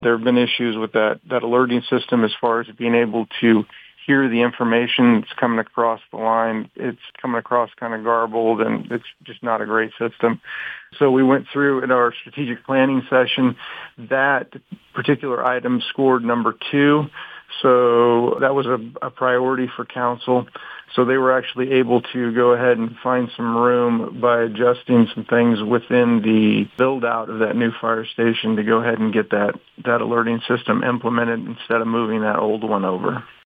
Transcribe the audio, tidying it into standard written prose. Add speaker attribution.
Speaker 1: There have been issues with that alerting system as far as being able to hear the information that's coming across the line. It's coming across kind of garbled, and it's just not a great system. So we went through in our strategic planning session. That particular item scored number 2. So that was a priority for council. So they were actually able to go ahead and find some room by adjusting some things within the build out of that new fire station to go ahead and get that alerting system implemented instead of moving that old one over.